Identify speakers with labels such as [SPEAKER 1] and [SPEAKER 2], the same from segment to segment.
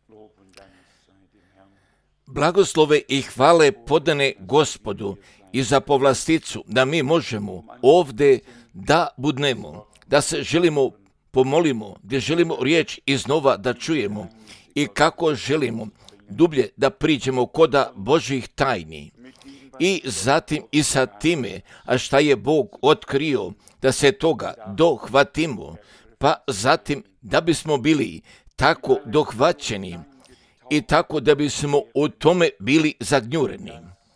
[SPEAKER 1] Blagoslove i hvale podane Gospodu i za povlasticu da mi možemo ovdje da budnemo, da se želimo pomolimo, gdje želimo riječ iznova da čujemo i kako želimo dublje da priđemo koda Božjih tajni. I zatim i sa time, a šta je Bog otkrio, da se toga dohvatimo, pa zatim da bismo bili tako dohvaćeni i tako da bismo u tome bili zagnjureni.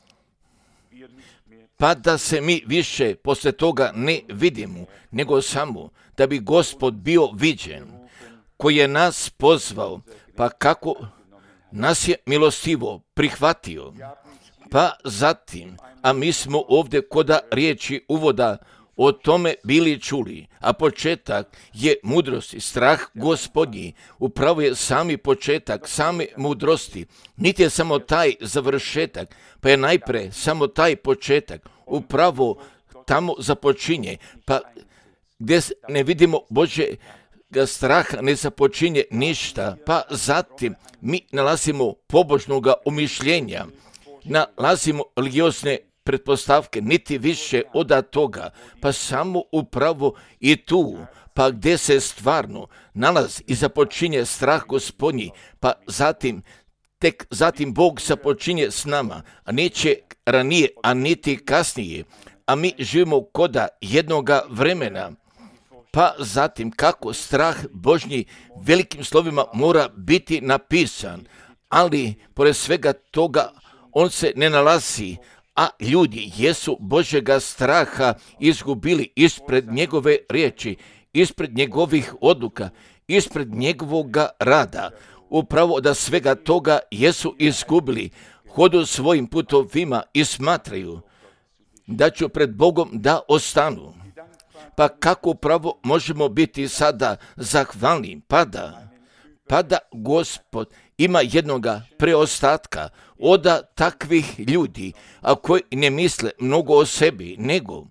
[SPEAKER 1] Pa da se mi više posle toga ne vidimo, nego samo da bi Gospod bio viđen, koji je nas pozvao, pa kako nas je milostivo prihvatio. Pa zatim, a mi smo ovdje koda riječi uvoda o tome bili čuli, a početak je mudrosti, strah Gospodnji, upravo je sami početak, same mudrosti, niti je samo taj završetak, pa je najpre samo taj početak, upravo tamo započinje, pa gdje ne vidimo Božjega straha ne započinje ništa, pa zatim mi nalazimo pobožnoga umišljenja, nalazimo religiozne pretpostavke, niti više od toga, pa samo upravo i tu, pa gdje se stvarno nalazi i započinje strah Gospodnji, pa tek zatim Bog započinje s nama, a neće ranije, a niti kasnije, a mi živimo koda jednoga vremena, pa zatim kako strah Božji velikim slovima mora biti napisan, ali pored svega toga on se ne nalazi, a ljudi jesu Božjega straha izgubili ispred njegove riječi, ispred njegovih odluka, ispred njegovoga rada. Upravo da svega toga jesu izgubili, hodu svojim putovima i smatraju da će pred Bogom da ostanu. Pa kako upravo možemo biti sada zahvalni, pa da Gospod ima jednoga preostatka od takvih ljudi, a koji ne misle mnogo o sebi, nego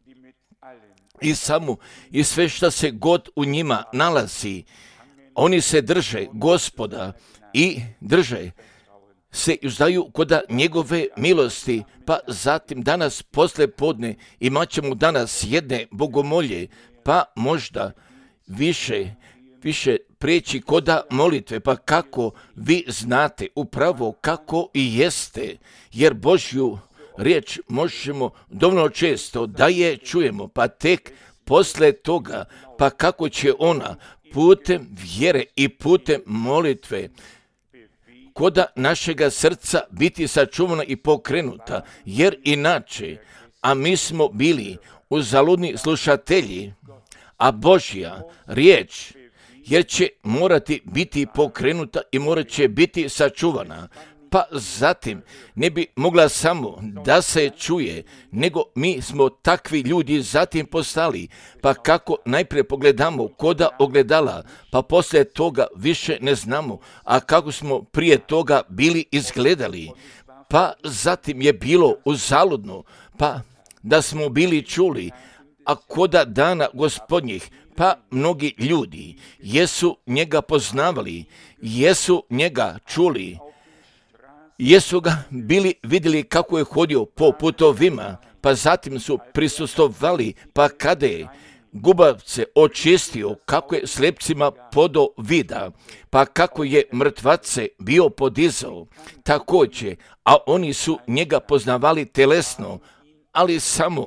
[SPEAKER 1] i samo i sve što se god u njima nalazi, oni se drže Gospoda i drže se uzdaju koda njegove milosti, pa zatim danas posle podne imat ćemo danas jedne bogomolje, pa možda više prijeći koda molitve, pa kako vi znate upravo kako i jeste, jer Božju riječ možemo dovoljno često da je čujemo, pa tek posle toga, pa kako će ona putem vjere i putem molitve koda našega srca biti sačuvana i pokrenuta, jer inače, a mi smo bili uzaludni slušatelji, a Božja riječ, jer će morati biti pokrenuta i morat će biti sačuvana, pa zatim ne bi mogla samo da se čuje, nego mi smo takvi ljudi zatim postali, pa kako najprije pogledamo koda ogledala, pa poslije toga više ne znamo, a kako smo prije toga bili izgledali, pa zatim je bilo uzaludno, pa da smo bili čuli, a koda dana Gospodnjih, pa mnogi ljudi jesu njega poznavali, jesu njega čuli, jesu ga bili vidjeli kako je hodio po putovima, pa zatim su prisustvovali, pa kada je gubavce očistio, kako je slepcima podo vida, pa kako je mrtvace bio podizao, također, a oni su njega poznavali telesno, ali samo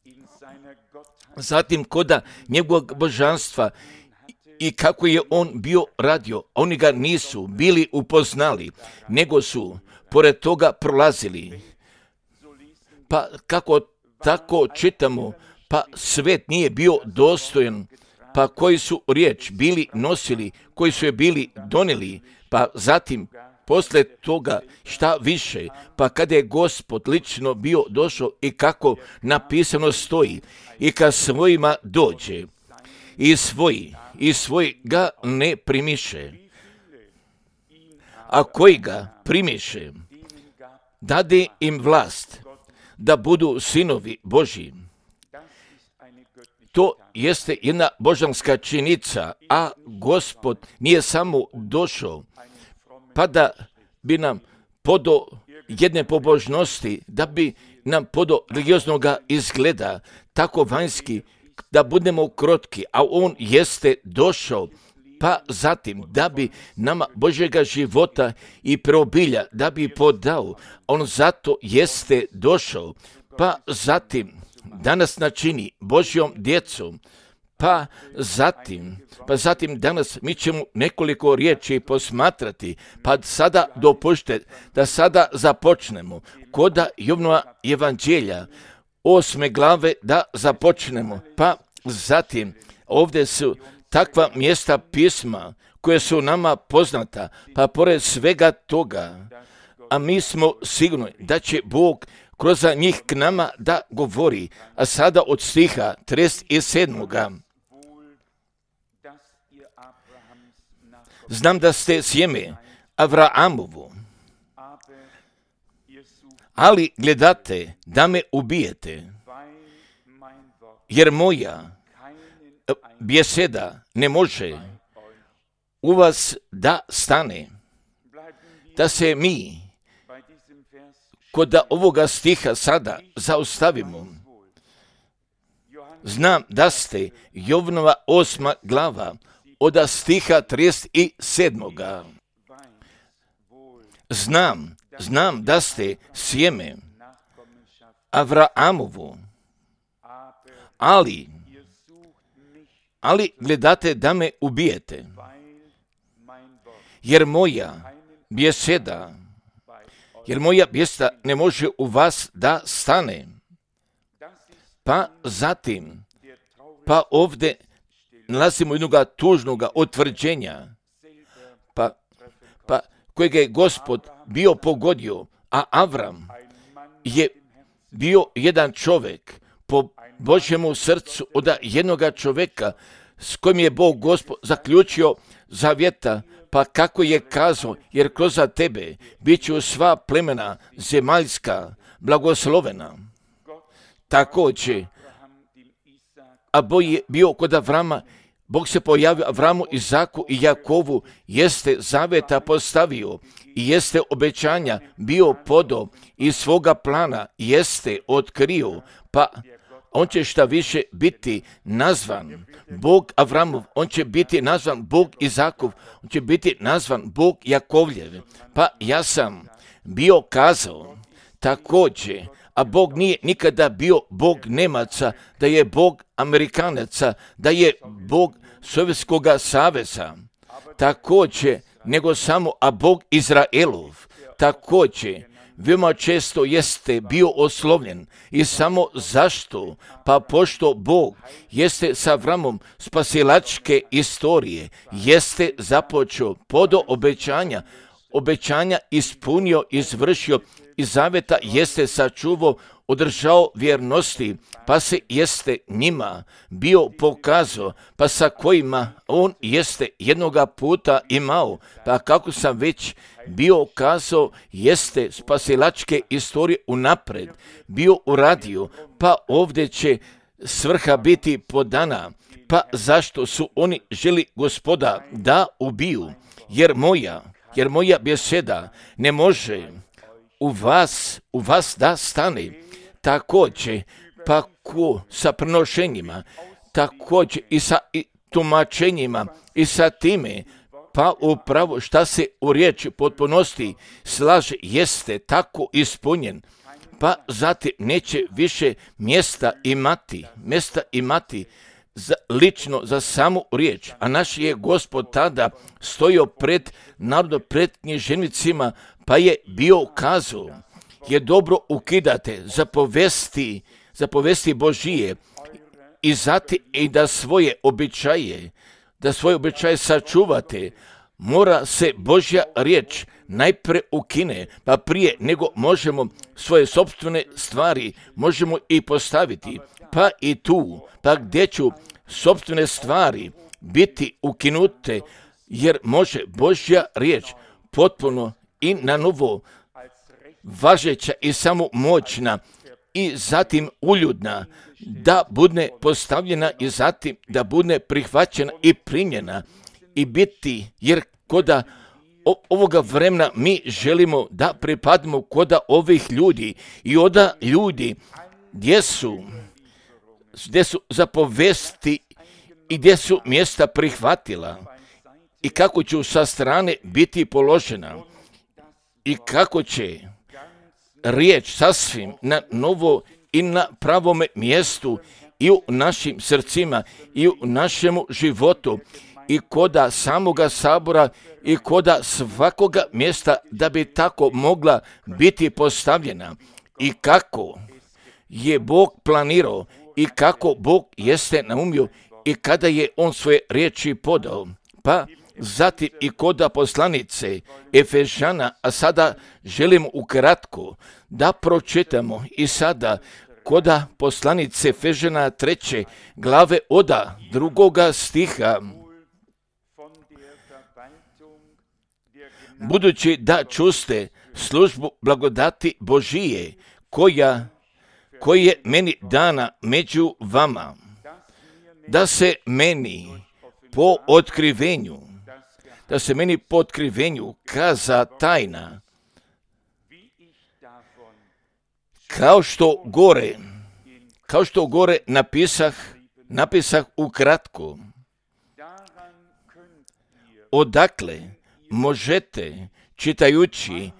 [SPEAKER 1] zatim koda njegovog božanstva i kako je on bio radio, oni ga nisu bili upoznali, nego su pored toga prolazili. Pa kako tako čitamo, pa svet nije bio dostojan, pa koji su riječ bili nosili, koji su je bili donijeli, pa zatim posle toga šta više, pa kada je Gospod lično bio došao i kako napisano stoji, i kad svojima dođe, i svoj ga ne primiše, a koji ga primiše, dade im vlast da budu sinovi Božji. To jeste jedna božanska činjenica, a Gospod nije samo došao, pa da bi nam podo jedne pobožnosti, da bi nam podo religioznog izgleda, tako vanjski, da budemo krotki, a on jeste došao, pa zatim da bi nama Božjega života i preobilja, da bi podao, on zato jeste došao, pa zatim da nas načini Božjom djecom, pa zatim danas mi ćemo nekoliko riječi posmatrati, pa sada dopušte da sada započnemo koda Jovnova evanđelja 8. glave da započnemo, pa zatim ovdje su takva mjesta pisma koje su nama poznata, pa pored svega toga, a mi smo sigurni da će Bog kroz njih k nama da govori, a sada od stiha 37. Znam da ste sjeme Avraamovu, ali gledate da me ubijete, jer moja beseda ne može u vas da stane. Da se mi kod ovoga stiha sada zaustavimo. Znam da ste Jovnova 8. glava od stiha 37. Znam da ste sjeme Avraamovu, ali gledate da me ubijete, jer moja beseda ne može u vas da stane. Pa zatim, pa ovdje nalazimo jednog tužnog utvrđenja, pa kojeg je Gospod bio pogodio, a Avram je bio jedan čovjek po Božjemu srcu od jednoga čovjeka s kojim je Bog Gospod zaključio zavjeta, pa kako je kazao, jer kroz tebe bit će sva plemena zemaljska blagoslovena. Također, a Bog je bio kod Avrama, Bog se pojavio Avramu, Izaku i Jakovu, jeste zavjeta postavio i jeste obećanja bio podo i svoga plana jeste otkrio, pa on će šta više biti nazvan Bog Avramov, on će biti nazvan Bog Izakov, on će biti nazvan Bog Jakovljev. Pa ja sam bio kazao također, a Bog nije nikada bio Bog Nemaca, da je Bog Amerikanaca, da je Bog Sovjetskog saveza, također, nego samo a Bog Izraelov, također, veoma često jeste bio oslovljen i samo zašto? Pa pošto Bog jeste sa Avramom spasilačke istorije, jeste započeo podo obećanja ispunio, izvršio i zaveta jeste sačuvao, održao vjernosti, pa se jeste njima bio pokazao, pa sa kojima on jeste jednoga puta imao, pa kako sam već bio kazao, jeste spasilačke istorije unapred bio uradio, pa ovdje će svrha biti podana, pa zašto su oni želi Gospoda da ubiju, jer moja beseda ne može u vas da stane. Također, pa ko sa prenošenjima, također i sa tumačenjima i sa time, pa upravo šta se u riječi potpunosti slaže jeste tako ispunjen, pa zatim neće više mjesta imati lično za samu riječ, a naš je Gospod tada stojio pred narodom, pred književnicima, pa je bio kazao, je dobro ukidate zapovesti Božije i zatim i da svoje običaje sačuvate, mora se Božja riječ najprije ukine, pa prije nego možemo svoje sopstvene stvari možemo i postaviti, pa i tu, pa gdje ću sopstvene stvari biti ukinute, jer može Božja riječ potpuno i na novo važeća i samo moćna i zatim uljudna da bude postavljena i zatim da bude prihvaćena i primljena i biti, jer koda ovoga vremena mi želimo da pripadimo koda ovih ljudi i oda ljudi gdje su zapovesti i gdje su mjesta prihvatila i kako će sa strane biti položena i kako će riječ sasvim na novo i na pravome mjestu i u našim srcima i u našemu životu i koda samoga sabora i koda svakoga mjesta da bi tako mogla biti postavljena i kako je Bog planirao i kako Bog jeste naumio i kada je On svoje riječi podao. Pa zatim i koda poslanice Efežana, a sada želim ukratko da pročitamo i sada koda poslanice Efežana 3. glave od 2. stiha. Budući da čuste službu blagodati Božije koja je meni dana među vama, da se meni po otkrivenju kaza tajna, kao što gore napisah ukratko, odakle možete čitajući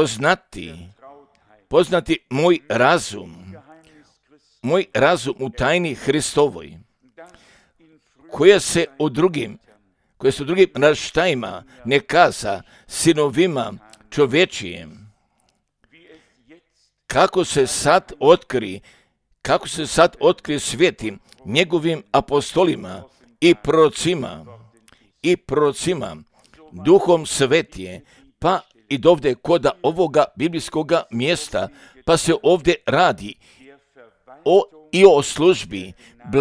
[SPEAKER 1] poznati moj razum u tajni Hristovoj, koja se u drugim naraštajima ne kaza sinovima čovječijem, kako se sad otkri svetim njegovim apostolima i prorocima, duhom svetije, pa i dovde koda ovoga biblijskoga mjesta, pa se ovdje radi o službi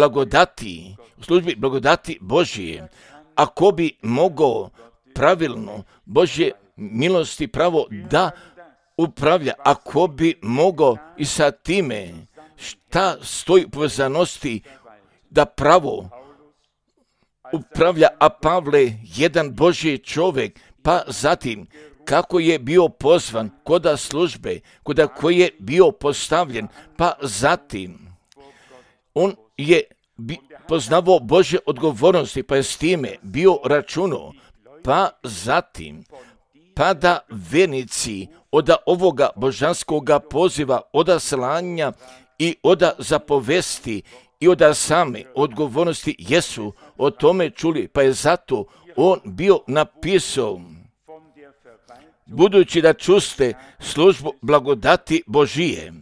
[SPEAKER 1] blagodati Božije. Ako bi mogao pravilno Božje milosti pravo da upravlja, ako bi mogao i sa time šta stoji u povezanosti da pravo upravlja, a Pavle jedan Božji čovjek, pa zatim kako je bio pozvan koda službe, koda koji je bio postavljen, pa zatim on je poznavao Božje odgovornosti, pa je s time bio računao, pa zatim da vernici od ovoga božanskoga poziva, od slanja i od zapovesti i od same odgovornosti jesu o tome čuli, pa je zato on bio napisao, budući da čuste službu blagodati Božije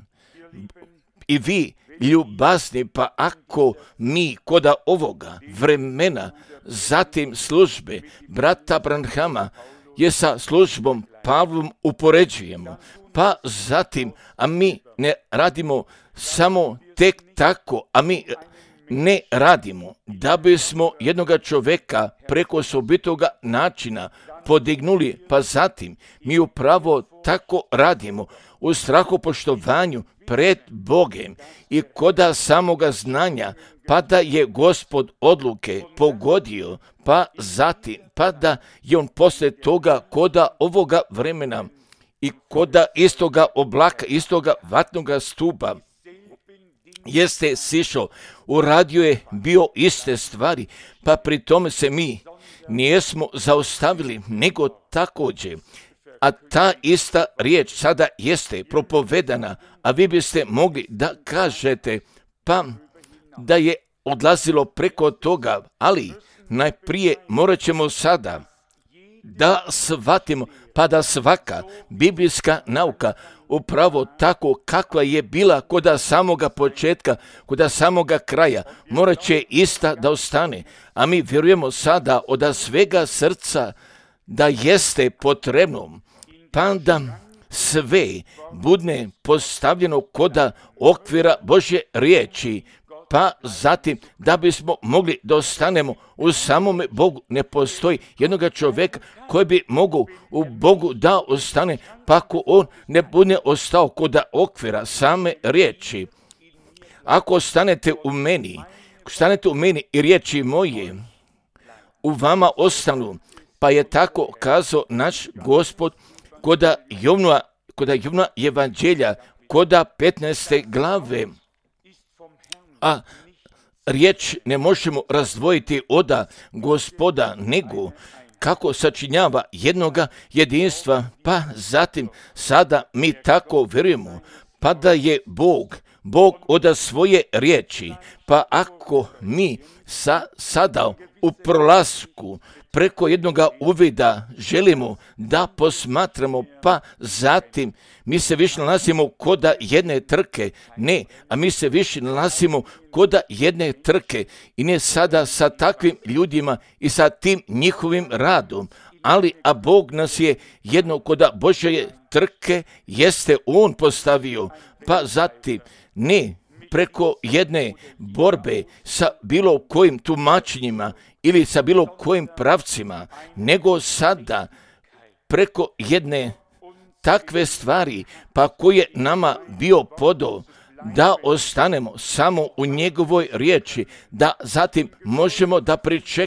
[SPEAKER 1] i vi ljubazni, pa ako mi koda ovoga vremena zatim službe brata Branhama je sa službom Pavlom upoređujemo, pa zatim, a mi ne radimo samo tek tako, a mi ne radimo da bismo jednoga čovjeka preko osobitoga načina podignuli, pa zatim mi upravo tako radimo u strahopoštovanju pred Bogem i koda samoga znanja, pa da je Gospod odluke pogodio, pa zatim, pa da je on poslije toga koda ovoga vremena i koda istoga oblaka, istoga vatnoga stupa, jeste sišao, uradio je bio iste stvari, pa pri tome se mi nijesmo zaustavili, nego također, a ta ista riječ sada jeste propovedana, a vi biste mogli da kažete, pa da je odlazilo preko toga, ali najprije morat ćemo sada da shvatimo, pa da svaka biblijska nauka upravo tako kakva je bila koda samoga početka, koda samoga kraja, morat će ista da ostane, a mi vjerujemo sada od svega srca da jeste potrebno, pa da sve bude postavljeno koda okvira Božje riječi, pa zatim da bismo mogli da ostanemo u samome Bogu. Ne postoji jednoga čovjeka koji bi mogao u Bogu da ostane, pa ako on ne bude ostao koda okvira same riječi. Ako stanete u meni i riječi moje u vama ostanu, pa je tako kazao naš Gospod koda Jovna evanđelja, koda 15. glave. A riječ ne možemo razdvojiti od Gospoda, nego kako sačinjava jednoga jedinstva, pa zatim sada mi tako vjerujemo, pa da je Bog od svoje riječi, pa ako mi sada u prolasku preko jednoga uvida želimo da posmatramo, pa zatim mi se više nalazimo koda jedne trke, a mi se više nalazimo koda jedne trke i ne sada sa takvim ljudima i sa tim njihovim radom, a Bog nas je jedno koda Božje trke jeste On postavio, pa zatim ne preko jedne borbe sa bilo kojim tumačenjima ili sa bilo kojim pravcima, nego sada preko jedne takve stvari, pa koje nama bio podao da ostanemo samo u njegovoj riječi, da zatim možemo da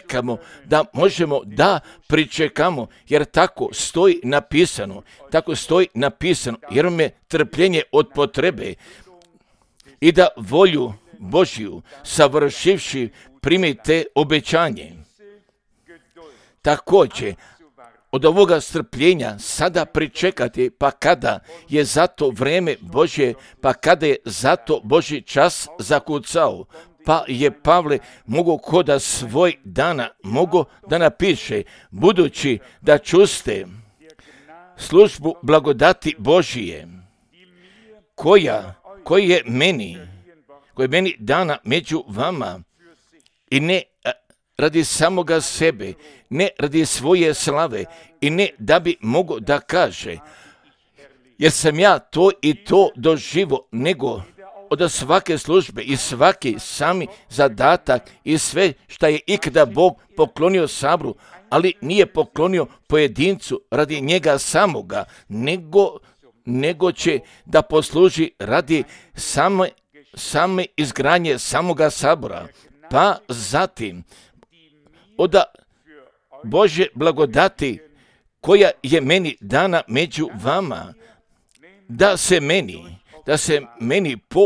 [SPEAKER 1] pričekamo, jer tako stoji napisano, jer vam je trpljenje od potrebe i da volju Božju savršivši primite obećanje. Također, od ovoga strpljenja sada pričekati, pa kada je zato vrijeme Božje, pa kada je zato Božji čas zakucao, pa je Pavle mogao koda svoj dana da napiše, budući da čuste službu blagodati Božije, koja je meni dana među vama, i ne radi samoga sebe, ne radi svoje slave, i ne da bi mogao da kaže, jer sam ja to i to doživo, nego od svake službe i svaki sami zadatak i sve šta je ikada Bog poklonio sabru, ali nije poklonio pojedincu radi njega samoga, nego će da posluži radi same izgradnje samoga sabora. Pa zatim od Božje blagodati koja je meni dana među vama, da se meni po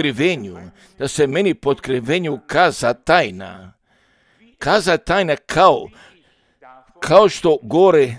[SPEAKER 1] otkrivenju kaza tajna kao što gore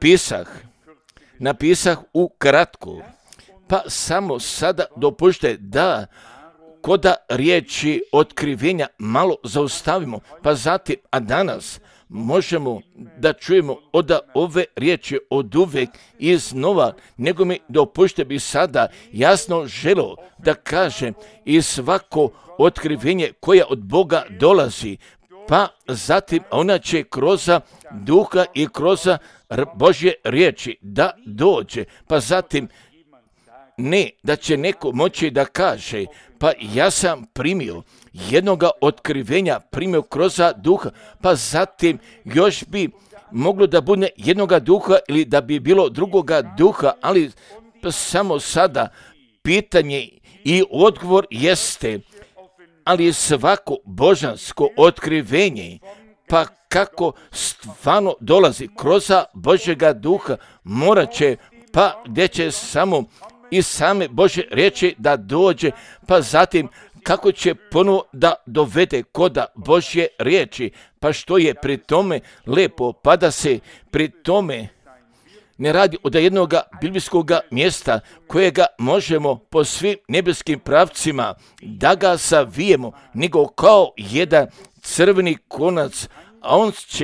[SPEAKER 1] napisah u kratku. Pa samo sada dopušte da koda riječi otkrivenja malo zaustavimo, pa zatim, a danas možemo da čujemo od ove riječi od uvek i iznova, nego mi dopušte bi sada jasno želio da kažem i svako otkrivenje koje od Boga dolazi, pa zatim ona će kroz duha i kroz Božje riječi da dođe, pa zatim ne da će neko moći da kaže, pa ja sam primio jednoga otkrivenja, primio kroz duha, pa zatim još bi moglo da bude jednoga duha ili da bi bilo drugoga duha, ali samo sada pitanje i odgovor jeste, ali svako božansko otkrivenje, pa kako stvarno dolazi kroz Božjega duha, morat će, pa gdje će samo i same Božje riječi da dođe, pa zatim kako će ponovo da dovede koda Božje riječi, pa što je pri tome lepo, pa da se pri tome ne radi od jednog biblijskog mjesta kojega možemo po svim nebeskim pravcima da ga savijemo, nego kao jedan crveni konac, a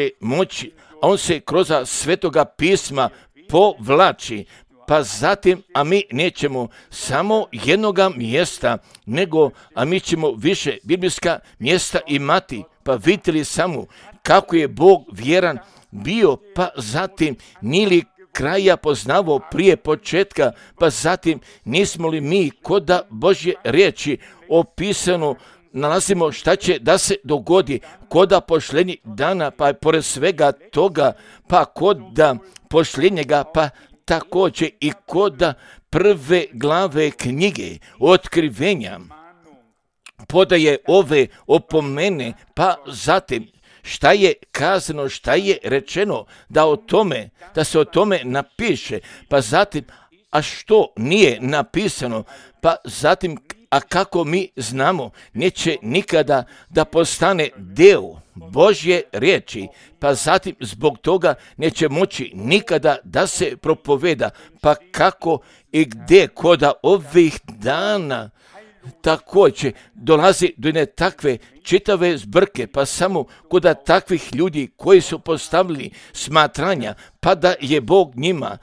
[SPEAKER 1] on se kroz svetoga pisma povlači. Pa zatim, a mi nećemo samo jednoga mjesta, a mi ćemo više biblijska mjesta imati. Pa vidite li samo kako je Bog vjeran bio, pa zatim nije li kraja poznavao prije početka, pa zatim nismo li mi koda Božje riječi opisano nalazimo šta će da se dogodi koda pošljenja dana, pa pored svega toga, pa koda pošljenjega, pa također i koda prve glave knjige otkrivenja podaje ove opomene, pa zatim šta je kazano, šta je rečeno, da se o tome napiše, pa zatim, a što nije napisano, pa zatim, a kako mi znamo, neće nikada da postane deo Božje riječi, pa zatim zbog toga neće moći nikada da se propoveda, pa kako i gdje kod ovih dana također dolazi do jedne takve čitave zbrke, pa samo kod takvih ljudi koji su postavili smatranja, pa da je Bog njima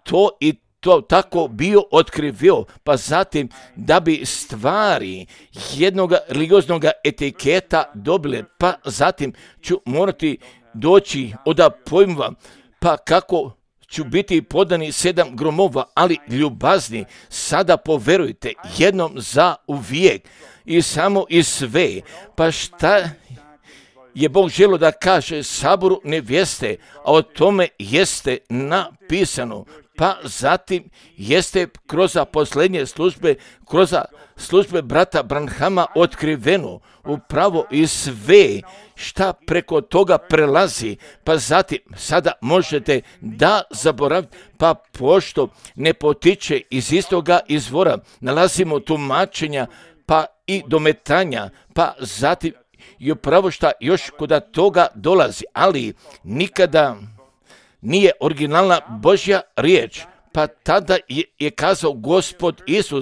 [SPEAKER 1] to tako bio otkrivio, pa zatim da bi stvari jednog religioznog etiketa dobile, pa zatim ću morati doći od pojmova, pa kako ću biti podani 7 gromova, ali ljubazni, sada poverujte jednom za uvijek i samo i sve, pa šta je Bog želio da kaže saboru nevjeste, a o tome jeste napisano, pa zatim jeste kroz posljednje službe, kroz službe brata Branhama otkriveno upravo i sve šta preko toga prelazi, pa zatim sada možete da zaboravite, pa pošto ne potiče iz istoga izvora, nalazimo tumačenja, pa i dometanja, pa zatim i upravo šta još kod toga dolazi, ali nikada nije originalna Božja riječ, pa tada je kazao Gospod Isus,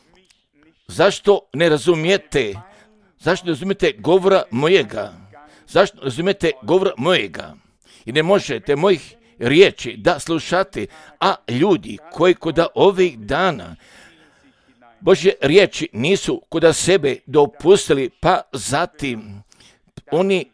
[SPEAKER 1] zašto ne razumijete govora mojega, zašto ne razumijete govora mojega i ne možete mojih riječi da slušate, a ljudi koji kod ovih dana Božje riječi nisu kod sebe dopustili, pa zatim oni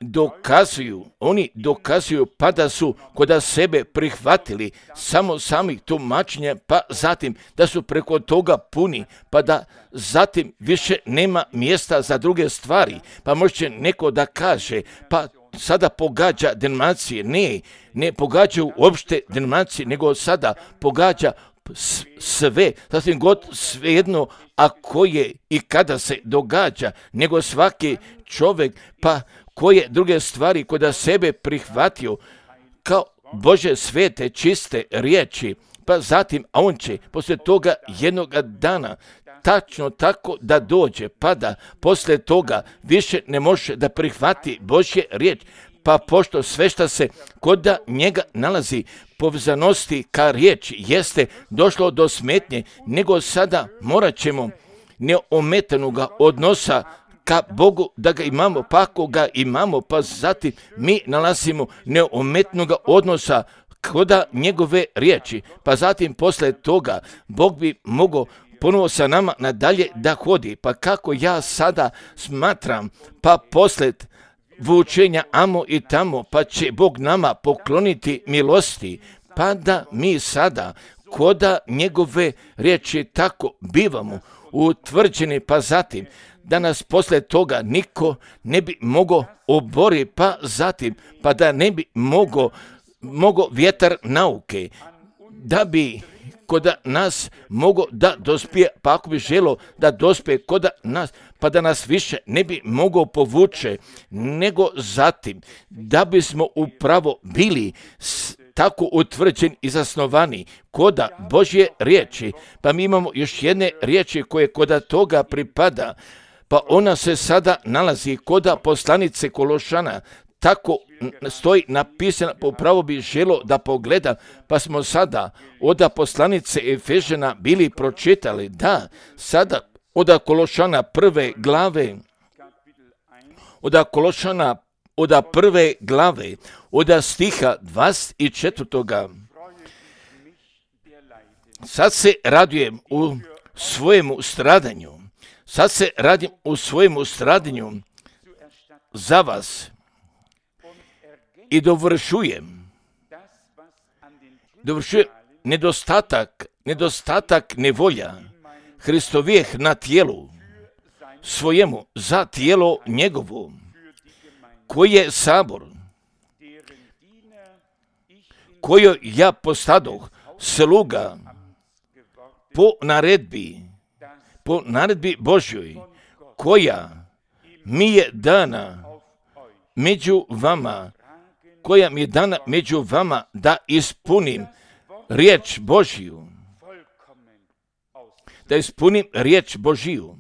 [SPEAKER 1] dokazuju pa da su kod sebe prihvatili samo samih tumačenja, pa zatim da su preko toga puni, pa da zatim više nema mjesta za druge stvari, pa može neko da kaže, pa sada pogađa denominacije, ne pogađaju uopšte denominacije, nego sada pogađa sve, sasvim god svejedno, a koje i kada se događa, nego svaki čovjek, pa koje druge stvari kod sebe prihvatio kao Bože svete, čiste riječi, pa zatim, a on će poslije toga jednog dana tačno tako da dođe, pa da poslije toga više ne može da prihvati Božje riječ, pa pošto sve što se kod njega nalazi povezanosti ka riječi jeste došlo do smetnje, nego sada morat ćemo neometanoga odnosa ka Bogu da ga imamo, pa ako ga imamo, pa zatim mi nalazimo neometanoga odnosa kod njegove riječi, pa zatim posle toga Bog bi mogao ponovo sa nama nadalje da hodi, pa kako ja sada smatram, pa posle vučenja amo i tamo, pa će Bog nama pokloniti milosti, pa da mi sada koda njegove riječi tako bivamo utvrđeni, pa zatim da nas posle toga niko ne bi mogao obori, pa zatim pa da ne bi mogao vjetar nauke, da bi kod nas mogo da dospije, pa ako bi želo da dospije kod nas, pa da nas više ne bi mogao povuče, nego zatim da bismo upravo bili tako utvrđeni i zasnovani koda Božje riječi, pa mi imamo još jedne riječi koje koda toga pripada, pa ona se sada nalazi koda poslanice Kološana, tako stoji napisana, pa upravo bi želo da pogledam, pa smo sada od poslanice Efežana bili pročitali, da, sada od Kološana prve glave, od prve glave, od stiha 24. Sad se radujem u svojemu stradanju, za vas i dovršujem nedostatak nevolja Hristovijeh na tijelu svojemu za tijelo njegovo, koji je sabor, koju ja postadoh sluga po naredbi Božjoj, koja mi je dana među vama, koja mi je dana među vama, da ispunim riječ Božiju. Da ispunim riječ Božiju.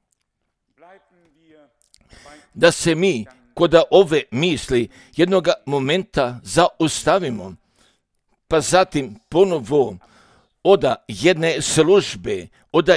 [SPEAKER 1] Da se mi kod ove misli jednoga momenta zaustavimo, pa zatim ponovo od jedne službe,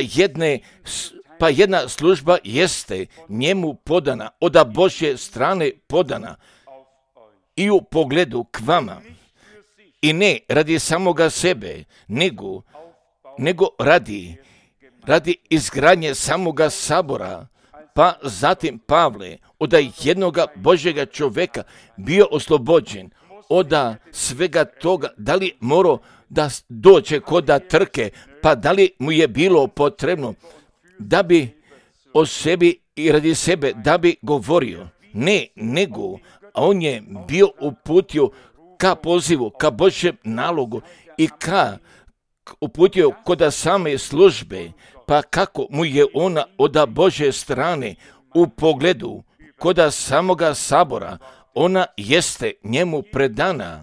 [SPEAKER 1] pa jedna služba jeste njemu podana, od Božje strane podana i u pogledu k vama. I ne radi samoga sebe, nego radi izgradnje samoga sabora. Pa zatim Pavle od jednoga Božjega čovjeka bio oslobođen od svega toga, da li morao da dođe kod trke, pa da li mu je bilo potrebno da bi o sebi i radi sebe da bi govorio. Ne, nego on je bio uputio ka pozivu, ka Božjem nalogu i uputio kod same službe, pa kako mu je ona od Božje strane u pogledu kod samoga sabora, ona jeste njemu predana.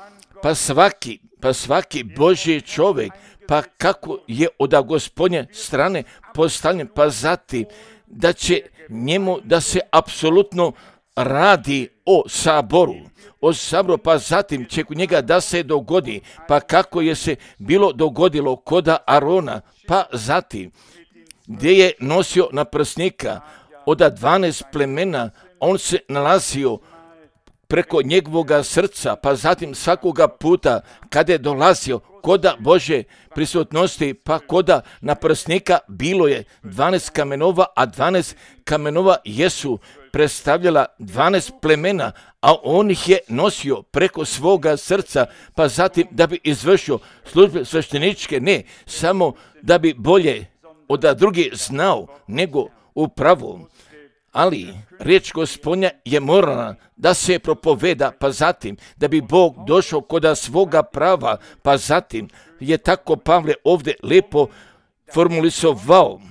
[SPEAKER 1] Pa svaki Božji čovjek, pa kako je od Gospodnje strane postavljen, pa zatim da će njemu da se apsolutno radi o saboru, pa zatim će kod njega da se dogodi, pa kako je se bilo dogodilo kod Arona, pa zatim gdje je nosio naprsnika od 12 plemena, on se nalazio preko njegovoga srca, pa zatim svakoga puta kada je dolazio kod Božje prisutnosti, pa kod naprsnika bilo je 12 kamenova, a 12 kamenova jesu predstavljala 12 plemena, a on ih je nosio preko svoga srca, pa zatim da bi izvršio službe svešteničke, ne samo da bi bolje od drugi znao, nego upravo. Ali riječ Gospodnja je morala da se propoveda, pa zatim da bi Bog došao kod svoga prava, pa zatim je tako Pavle ovdje lijepo formulisovao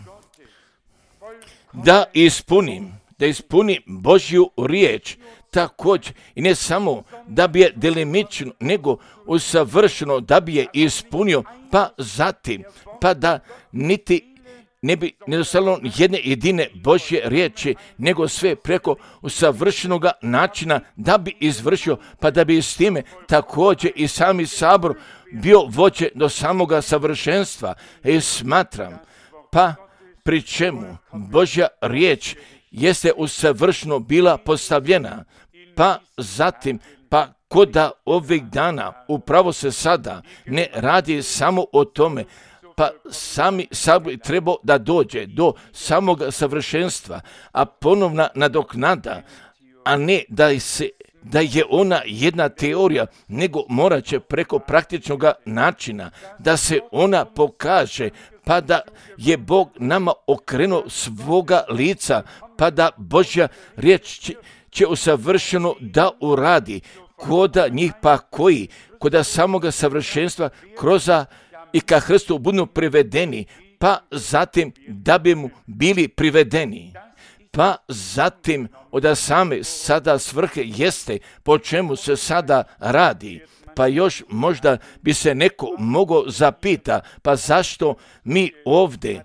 [SPEAKER 1] da ispunim Božju riječ, također i ne samo da bi je delimično, nego usavršeno da bi je ispunio, pa zatim, pa da niti ne bi nedostalo jedne jedine Božje riječi, nego sve preko usavršenog načina da bi izvršio, pa da bi s time također i sami sabor bio vođe do samoga savršenstva. I smatram, pa pri čemu Božja riječ jeste usavršeno bila postavljena, pa zatim, pa kod ovih dana upravo se sada ne radi samo o tome, pa sami sabor trebao da dođe do samog savršenstva, a ponovna nadoknada, a ne da je ona jedna teorija, nego morat će preko praktičnog načina da se ona pokaže, pa da je Bog nama okrenuo svoga lica, pa da Božja riječ će usavršeno da uradi kod njih, pa koji kod samoga savršenstva kroz i ka Hristu budu privedeni, pa zatim da bi mu bili privedeni. Pa zatim od same sada svrhe jeste po čemu se sada radi. Pa još možda bi se neko mogao zapita, pa zašto mi ovdje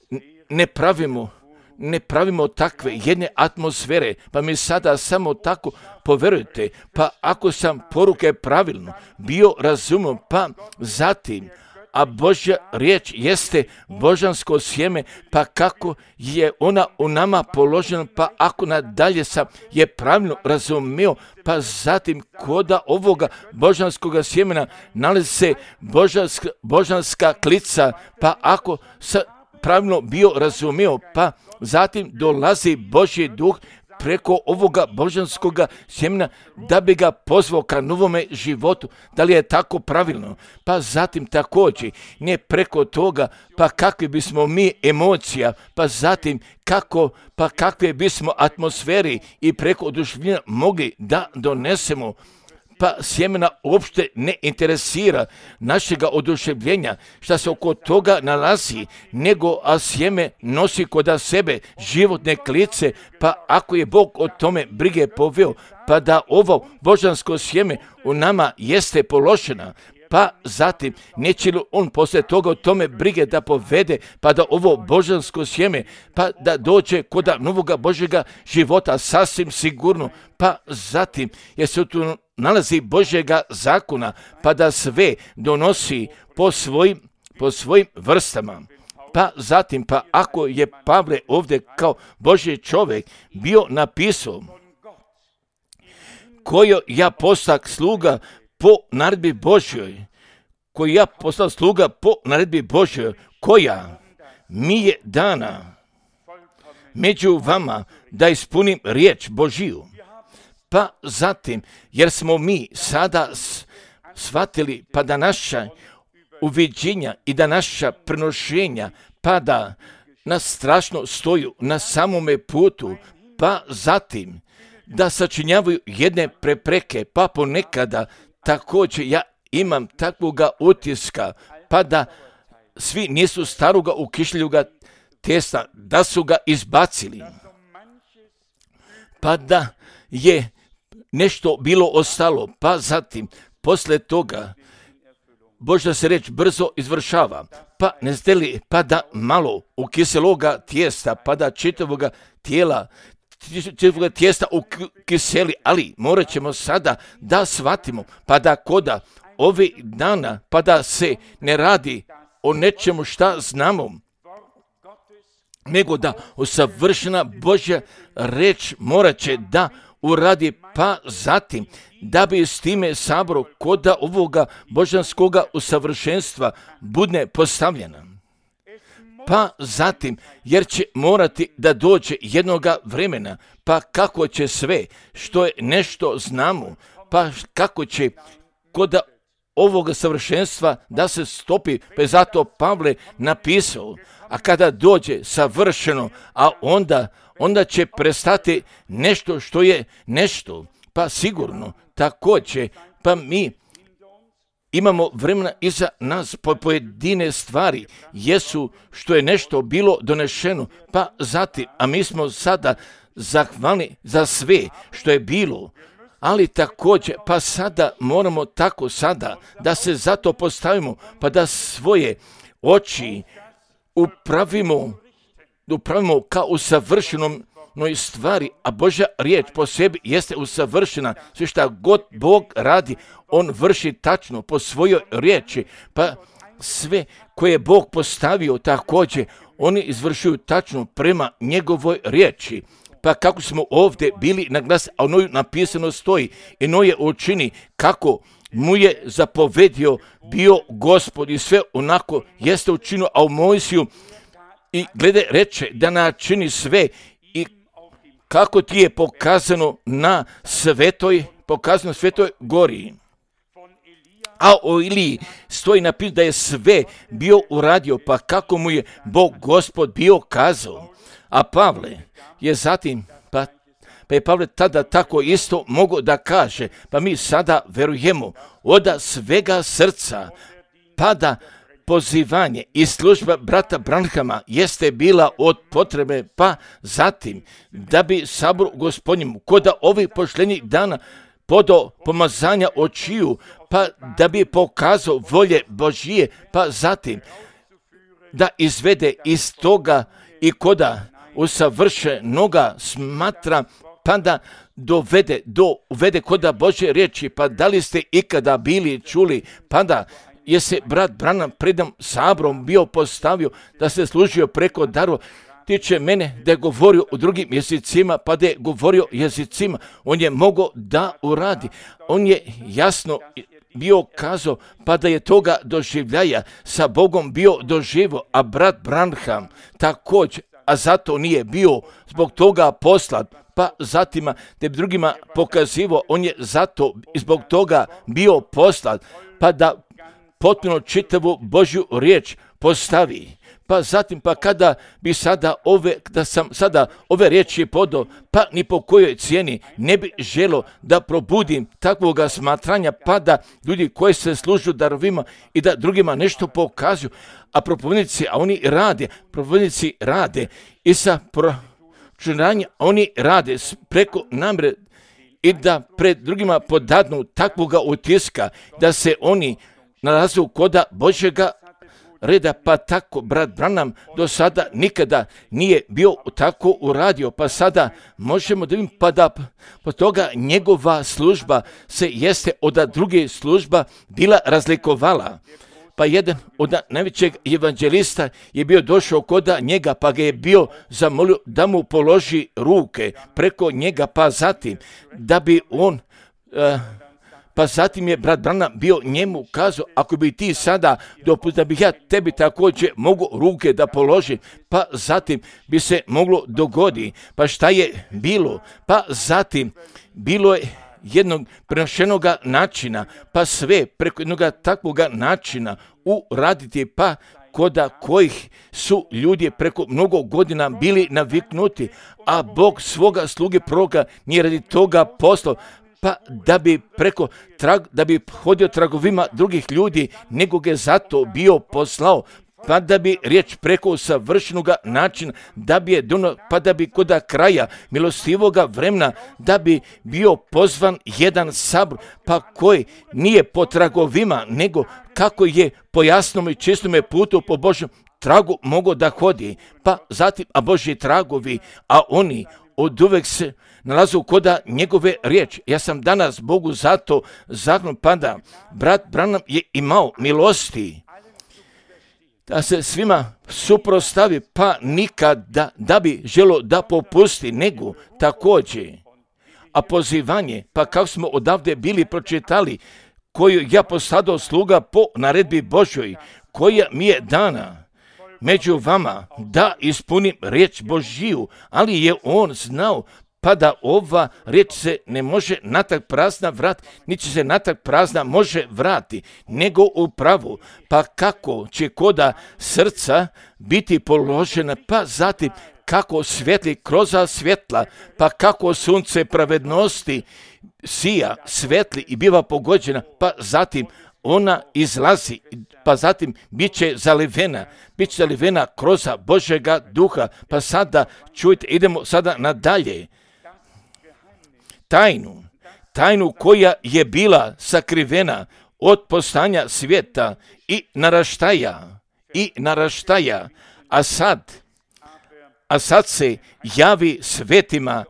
[SPEAKER 1] ne pravimo takve jedne atmosfere, pa mi sada samo tako poverujte, pa ako sam poruke pravilno bio razumio, pa zatim, a Božja riječ jeste božansko sjeme, pa kako je ona u nama položena, pa ako nadalje sam je pravilno razumio, pa zatim kod ovoga božanskog sjemena nalazi se božanska klica, pa ako sam pravilno bio razumio, pa zatim dolazi Božji duh preko ovoga božanskog sjemena da bi ga pozvao ka novome životu. Da li je tako pravilno? Pa zatim također, ne preko toga, pa kakve bismo mi emocija, pa zatim kakve bismo atmosferi i preko oduševljenja mogli da donesemo, pa sjemena uopšte ne interesira našega oduševljenja šta se oko toga nalazi, nego a sjeme nosi kod sebe životne klice, pa ako je Bog o tome brige poveo, pa da ovo božansko sjeme u nama jeste položena, pa zatim neće li on poslije toga o tome brige da povede, pa da ovo božansko sjeme, pa da dođe kod novoga Božjega života sasvim sigurno, pa zatim jer se tu nalazi Božjega zakona, pa da sve donosi po svojim vrstama. Pa zatim, pa ako je Pavle ovdje kao Božji čovjek bio napisao, kojo ja postak sluga po naredbi Božjoj, koja mi je dana među vama da ispunim riječ Božiju. Pa zatim, jer smo mi sada shvatili, pa da naša uviđenja i da naša prenošenja, pa da nas strašno stoju na samome putu, pa zatim da sačinjavaju jedne prepreke, pa ponekada također ja imam takvoga utiska, pa da svi nisu staroga ukišljuga testa, da su ga izbacili, pa da je nešto bilo ostalo, pa zatim poslije toga Božja se reč brzo izvršava, pa ne zdeli, pa da malo ukiseloga tijesta, pa da čitavoga tijesta ukiseli, ali morat ćemo sada da shvatimo, pa da koda ovih dana, pa da se ne radi o nečemu šta znamo, nego da usavršena Božja reč morat će da uradi, pa zatim da bi s time sabor koda ovoga božanskoga usavršenstva bude postavljena. Pa zatim, jer će morati da dođe jednoga vremena, pa kako će sve što je nešto znamo, pa kako će koda ovoga savršenstva da se stopi, pa je zato Pavle napisao, a kada dođe savršeno, a onda će prestati nešto što je nešto, pa sigurno također, pa mi imamo vremena iza nas po pojedine stvari, jesu što je nešto bilo donešeno, pa zatim, a mi smo sada zahvalni za sve što je bilo, ali također, pa sada moramo tako sada da se zato postavimo, pa da svoje oči upravimo kao u savršenom stvari, a Božja riječ po sebi jeste usavršena. Sve šta god Bog radi, on vrši tačno po svojoj riječi, pa sve koje je Bog postavio također, oni izvršuju tačno prema njegovoj riječi. Pa kako smo ovdje bili na glas, a ono napisano stoji, i ono je učini kako mu je zapovedio bio Gospod i sve onako jeste učinio, a u Mojsiju i glede reče da načini sve i kako ti je pokazano na svetoj gori. A o Iliji stoji napisano da je sve bio uradio, pa kako mu je Bog Gospod bio kazao. A Pavle je zatim, pa je Pavle tada tako isto mogao da kaže, pa mi sada verujemo od svega srca, pa da pozivanje i služba brata Branhama jeste bila od potrebe, pa zatim da bi sabor Gospodnjemu kod ovih pošljenih dana podo pomazanja očiju, pa da bi pokazao volje Božije, pa zatim da izvede iz toga i koda usavršenoga smatra, pa da uvede koda Božje riječi, pa da li ste ikada bili čuli, pa da je se brat Branham predam sabrom bio postavio da se služio preko darova, tiče mene da je govorio u drugim jezicima, pa da je govorio jezicima, on je mogao da uradi, on je jasno bio kazao, pa da je toga doživljaja sa Bogom bio doživo, a brat Branham također, a zato nije bio zbog toga poslat, pa zatim da bi drugima pokazivo, on je zato i zbog toga bio poslat, pa da potpuno čitavu Božju riječ postavi. Pa zatim, pa kada bi da sam sada ove riječi podao, pa ni po kojoj cijeni ne bi želo da probudim takvoga smatranja, pa da ljudi koji se služu darovima i da drugima nešto pokazuju, a propovjednici, a oni rade i sa pročunanja, oni rade preko namre i da pred drugima podadnu takvoga utiska, da se oni nalazu koda Božjega reda, pa tako brat Branham do sada nikada nije bio tako uradio, pa sada možemo da vidimo, pa da po toga njegova služba se jeste od druge služba bila razlikovala. Pa jedan od najvećeg evanđelista je bio došao kod njega, pa ga je bio zamolio da mu položi ruke preko njega, pa zatim da bi on pa zatim je brat Branham bio njemu kazao, ako bi ti sada dopustio da bih ja tebi također mogu ruke da položim, pa zatim bi se moglo dogoditi. Pa šta je bilo? Pa zatim bilo je jednog prenošenog načina, pa sve preko jednog takvog načina uraditi, pa koda kojih su ljudi preko mnogo godina bili naviknuti, a Bog svoga sluge proroka nije radi toga poslao, pa da bi hodio tragovima drugih ljudi, nego ga je zato bio poslao, pa da bi riječ preko savršenog načina, pa da bi kod kraja milostivoga vremena, da bi bio pozvan jedan sabor, pa koji nije po tragovima, nego kako je po jasnom i čistome putu po Božjem tragu mogao da hodi, pa zatim, a Božji tragovi, a oni od uvek se nalazu koda njegove riječi. Ja sam danas Bogu zato zahvalan, pa da brat Branham je imao milosti da se svima suprotstavi, pa nikada da bi želo da popusti, nego također. A pozivanje, pa kako smo odavde bili pročitali, koju ja posadao sluga po naredbi Božjoj, koja mi je dana među vama da ispunim riječ Božiju, ali je on znao, pa da ova riječ se ne može natak prazna vrati, niti se natak prazna može vrati, nego upravo, pa kako će koda srca biti položena, pa zatim kako svetli kroz svjetla, pa kako sunce pravednosti sija, svetli i biva pogođena, pa zatim ona izlazi, pa zatim bit će zalivena kroz Božjega duha. Pa sada čujte, idemo sada nadalje. Tajnu koja je bila sakrivena od postanja svijeta i naraštaja, a sad se javi svetima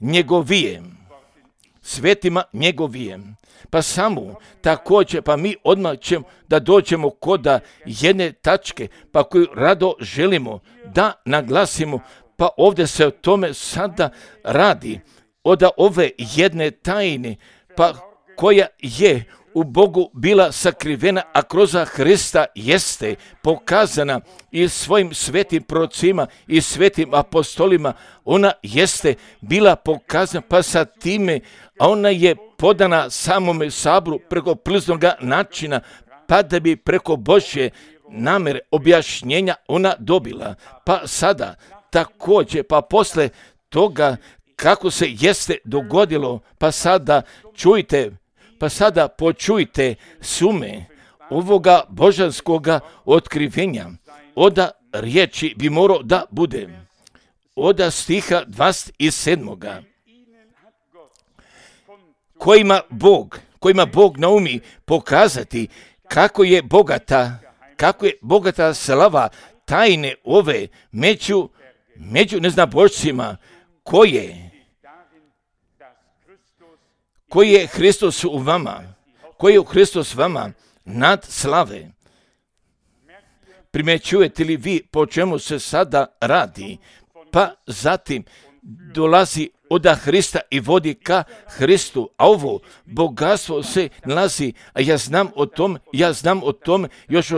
[SPEAKER 1] njegovijem. Pa samo također, pa mi odmah ćemo da dođemo koda jedne tačke, pa koju rado želimo da naglasimo, pa ovdje se o tome sada radi, od ove jedne tajne, pa koja je u Bogu bila sakrivena, a kroz Hrista jeste pokazana i svojim svetim prorocima i svetim apostolima, ona jeste bila pokazana, pa sa time, a ona je podana samome saboru preko priznog načina, pa da bi preko Božje namere objašnjenja ona dobila. Pa sada također, pa posle toga kako se jeste dogodilo, pa sada čujte, pa sada počujte sume ovoga božanskoga otkrivenja. Od riječi bi morao da bude. Od stiha 27. Kojima Bog naumi pokazati kako je bogata slava tajne ove među neznabošcima, koji je Hristos u vama nad slave. Primjećujete li vi po čemu se sada radi? Pa zatim dolazi od Hrista i vodi ka Hristu, a ovo bogatstvo se nalazi, a ja znam o tom, još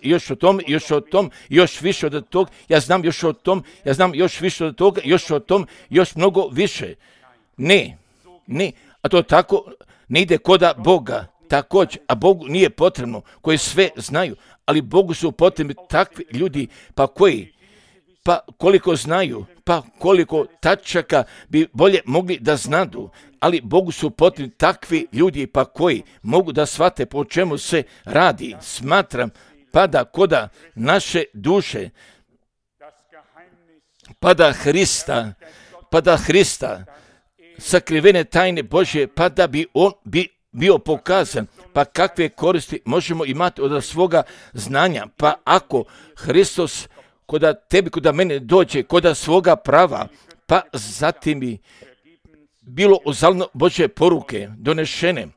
[SPEAKER 1] više od tog, ja znam još više od toga, još mnogo više. Ne, a to tako ne ide koda Boga, također, a Bogu nije potrebno, koji sve znaju, ali Bogu su potrebni takvi ljudi, pa koji? Pa koliko znaju, pa koliko tačaka bi bolje mogli da znadu, ali Bogu su potrebni takvi ljudi, pa koji mogu da shvate po čemu se radi. Smatram, pada koda naše duše, pada Hrista, sakrivene tajne Božje, pa da bi on bio pokazan, pa kakve koristi možemo imati od svoga znanja, pa ako Hristos koda tebi, koda mene dođe, koda svoga prava, pa zatim bi bilo uzalno Božje poruke donešene.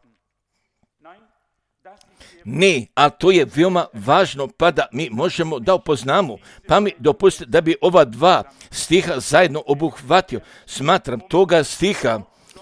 [SPEAKER 1] Ne, a to je veoma važno, pa da mi možemo da upoznamo, pa mi dopustite da bi ova dva stiha zajedno obuhvatio. Smatram toga stiha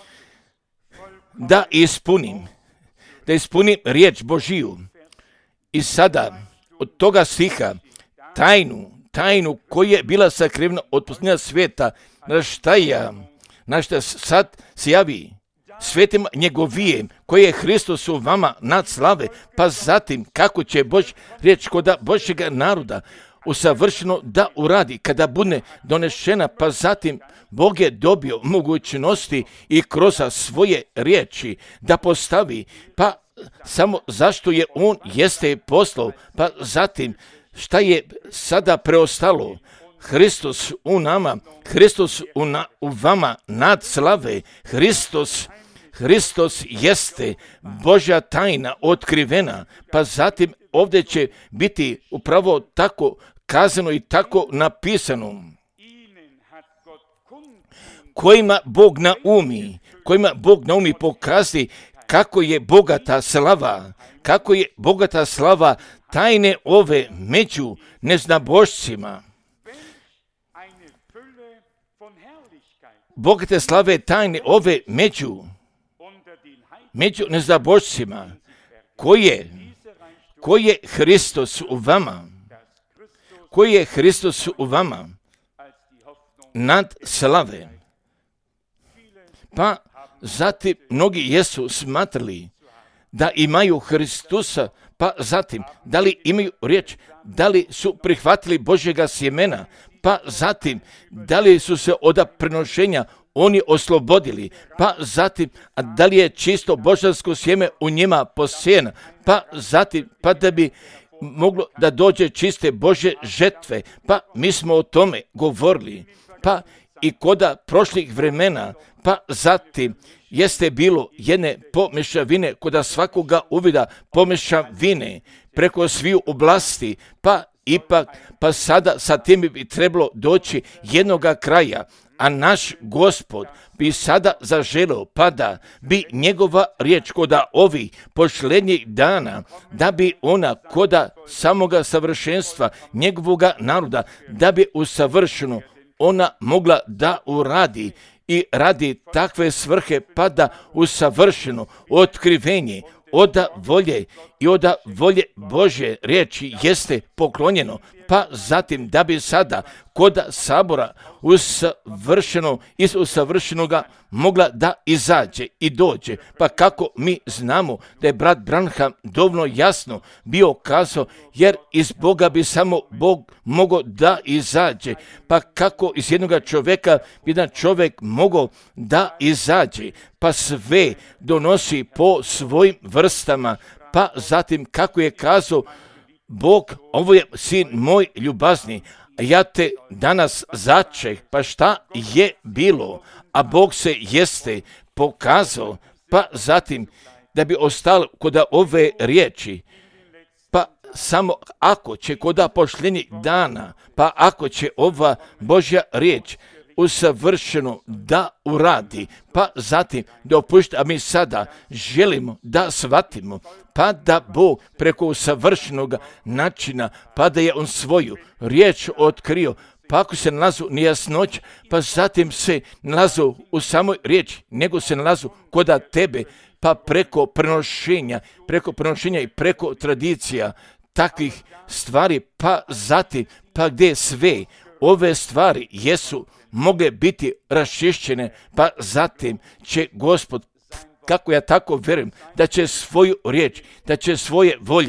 [SPEAKER 1] da ispunim riječ Božiju. I sada od toga stiha tajnu koja je bila sakrivena od posljednja svijeta, na šta sad se javi svetima njegovijem, koji je Hristos u vama nad slave, pa zatim kako će riječ koda Božjega naroda usavršeno da uradi kada bude donešena, pa zatim Bog je dobio mogućnosti i kroz svoje riječi da postavi, pa samo zašto je on jeste poslao, pa zatim šta je sada preostalo? Hristos u nama, Hristos u vama nad slave, Hristos jeste Božja tajna otkrivena, pa zatim ovdje će biti upravo tako kazano i tako napisano. Kojima Bog naumi pokazi kako je bogata slava tajne ove među neznabošcima. Bogate slave tajne ove među neznabošcima, koji je Hristos u vama, nad slave. Pa zatim mnogi jesu smatrali da imaju Hristusa, pa zatim da li imaju riječ, da li su prihvatili Božjega sjemena, pa zatim da li su se od prenošenja oni oslobodili, pa zatim da li je čisto božansko sjeme u njima posijeno, pa zatim pa da bi moglo da dođe čiste Božje žetve, pa mi smo o tome govorili, pa i koda prošlih vremena, pa zatim jeste bilo jedne pomešavine, koda svakoga uvida pomešavine preko sviju oblasti, pa ipak, pa sada sa tim bi trebalo doći jednoga kraja, a naš Gospod bi sada zaželio, pa da bi njegova riječ koda ovih posljednjih dana, da bi ona koda samoga savršenstva njegovoga naroda, da bi usavršeno ona mogla da uradi i radi takve svrhe, pa da usavršeno otkrivenje od volje Božje riječi jeste poklonjeno, pa zatim da bi sada kod sabora iz usavršenoga mogla da izađe i dođe. Pa kako mi znamo da je brat Branham dovoljno jasno bio kazao, jer iz Boga bi samo Bog mogao da izađe. Pa kako iz jednoga čovjeka jedan čovjek mogao da izađe, pa sve donosi po svojim vrstama, pa zatim kako je kazao Bog, ovo je sin moj ljubazni, ja te danas začeh, pa šta je bilo, a Bog se jeste pokazao, pa zatim da bi ostalo kod ove riječi, pa samo ako će kod posljednjih dana, pa ako će ova Božja riječ usavršeno da uradi, pa zatim dopušta, a mi sada želimo da shvatimo, pa da Bog preko usavršenog načina, pa da je on svoju riječ otkrio, pa ako se nalazu nejasnoć, pa zatim se nalazu u samoj riječi, nego se nalazu koda tebe, pa preko prenošenja i preko tradicija takvih stvari, pa zatim, pa gdje sve ove stvari jesu mogle biti raščišćene, pa zatim će Gospod, kako ja tako vjerujem, da će svoju riječ, da će svoje volje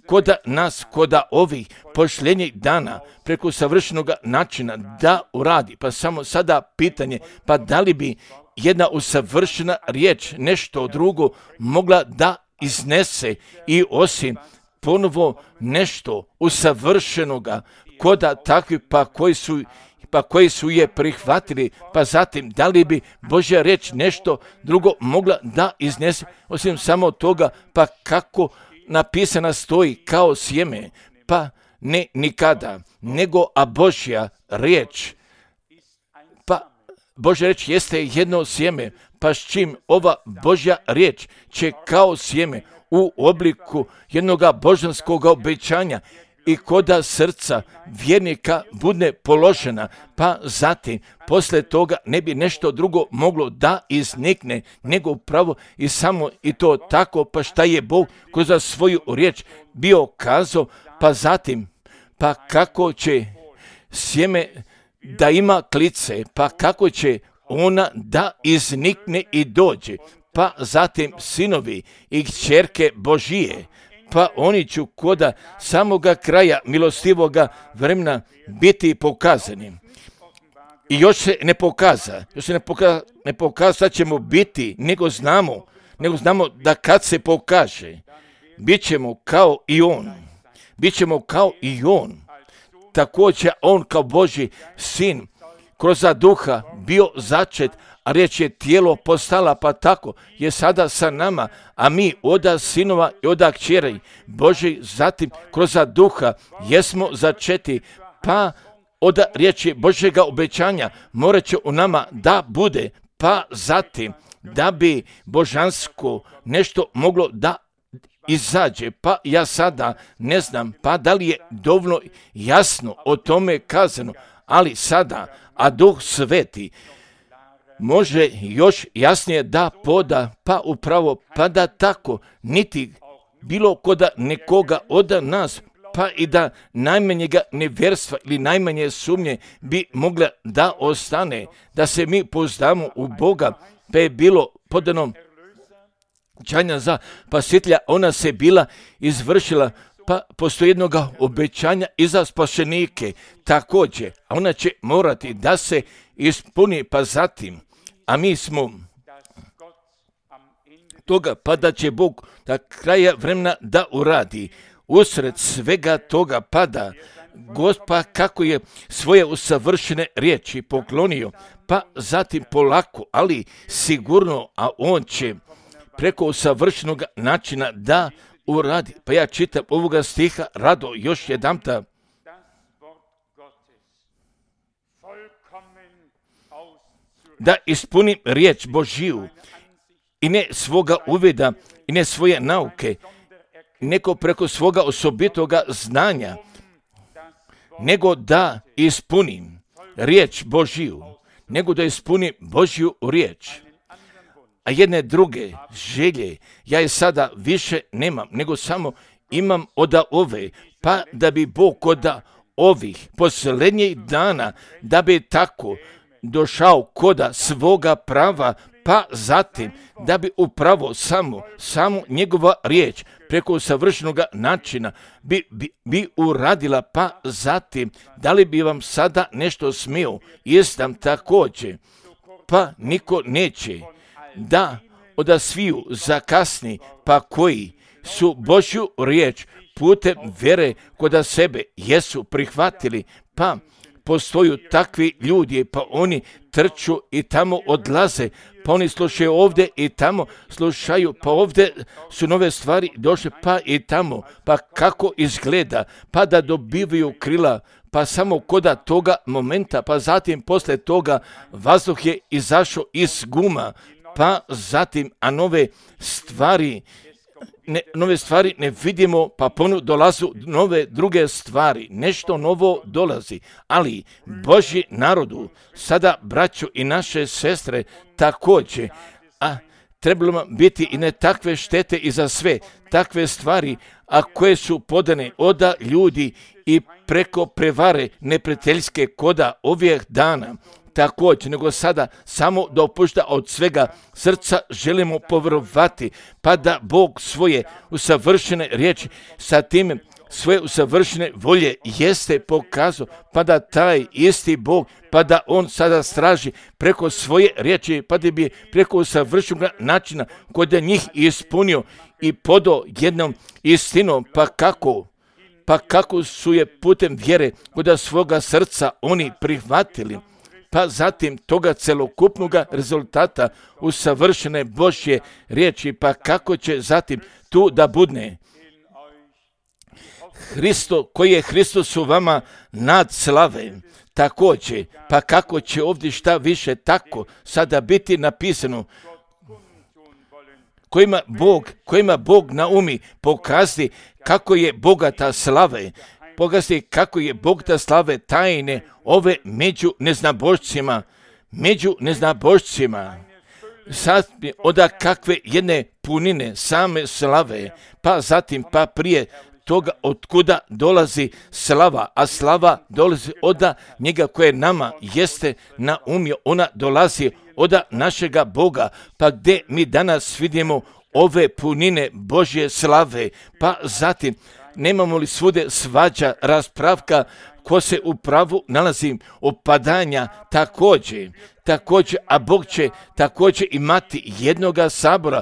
[SPEAKER 1] koda nas, koda ovih posljednjih dana, preko savršenog načina da uradi. Pa samo sada pitanje, pa da li bi jedna usavršena riječ nešto drugo mogla da iznese i osim ponovo nešto usavršenoga koda takvi pa koji su je prihvatili, pa zatim da li bi Božja riječ nešto drugo mogla da iznese osim samo toga, pa kako napisana stoji kao sjeme, pa ne nikada, nego a Božja riječ, pa Božja riječ jeste jedno sjeme, pa s čim ova Božja riječ će kao sjeme u obliku jednoga božanskog obećanja i koda srca vjernika bude položena, pa zatim posle toga ne bi nešto drugo moglo da iznikne, nego upravo i samo i to tako, pa šta je Bog kroz svoju riječ bio kazao, pa zatim, pa kako će sjeme da ima klice, pa kako će ona da iznikne i dođe, pa zatim sinovi i kćerke Božije, pa oni će koda samoga kraja milostivoga vremena biti pokazani. I još se ne pokaza, sad ćemo biti, nego znamo da kad se pokaže, bit ćemo kao i on. Također on kao Božji sin kroz duha bio začet, a riječ je tijelo postala, pa tako je sada sa nama, a mi oda sinova i oda kćeri Božji, zatim kroz duha jesmo začeti, pa oda riječi Božjega obećanja morat će u nama da bude, pa zatim da bi božansko nešto moglo da izađe, pa ja sada ne znam, pa da li je dovoljno jasno o tome kazano, ali sada, a Duh Sveti može još jasnije da poda, pa upravo, pa da tako, niti bilo koda nekoga od nas, pa i da najmanjega nevjerstva ili najmanje sumnje bi mogla da ostane, da se mi pouzdamo u Boga, pa je bilo podano obećanja za spasitelja, ona se bila izvršila, pa postoji jednog obećanja i za spašenike također, a ona će morati da se ispuni, pa zatim, a mi smo toga, pa da će Bog do kraja vremena da uradi. Usred svega toga pada Gospa kako je svoje usavršene riječi poklonio, pa zatim polako, ali sigurno, a on će preko usavršenog načina da uradi. Pa ja čitam ovoga stiha rado još jedanputa. Da ispunim riječ Božiju i ne svoga uvida i ne svoje nauke, neko preko svoga osobitoga znanja, nego da ispunim riječ Božiju, nego da ispunim Božju riječ. A jedne druge želje, ja je sada više nemam, nego samo imam od ove, pa da bi Bog od ovih posljednjih dana, da bi tako došao koda svoga prava, pa zatim da bi upravo samo njegova riječ preko savršenog načina bi uradila, pa zatim da li bi vam sada nešto smio, jesam također, pa niko neće da od sviju zakasni, pa koji su Božju riječ putem vjere kod sebe jesu prihvatili, pa postoju takvi ljudi, pa oni trču i tamo odlaze, pa oni slušaju ovdje i tamo slušaju, pa ovdje su nove stvari došle, pa i tamo, pa kako izgleda, pa da dobivaju krila, pa samo koda toga momenta, pa zatim posle toga vazduh je izašao iz guma, pa zatim, a nove stvari ne vidimo, pa dolazu nove druge stvari, nešto novo dolazi, ali Božji narodu, sada braćo i naše sestre također, a trebalo biti i ne takve štete i za sve takve stvari, a koje su podane od ljudi i preko prevare neprijateljske koda ovih dana, također, nego sada samo da opušta od svega srca želimo povjerovati, pa da Bog svoje usavršene riječi sa time svoje usavršene volje jeste pokazao, pa da taj isti Bog, pa da on sada straži preko svoje riječi, pa da bi preko usavršenog načina kod je njih ispunio i podao jednom istinom, pa kako su je putem vjere kod svoga srca oni prihvatili, pa zatim toga celokupnog rezultata usavršene Božje riječi, pa kako će zatim tu da budne koji je Hristos u vama nad slave, također, pa kako će ovdje šta više tako sada biti napisano, kojima Bog naumi pokazati kako je bogata slave, pokazati kako je bogata slave tajne ove među neznabošcima, sad od kakve jedne punine same slave, pa zatim pa prije toga otkuda dolazi slava, a slava dolazi od njega koje nama jeste naumio, ona dolazi od našega Boga, pa gdje mi danas vidimo ove punine Božje slave, pa zatim nemamo li svude svađa, raspravka, ko se u pravu nalazi, opadanja također, a Bog će također imati jednoga sabora,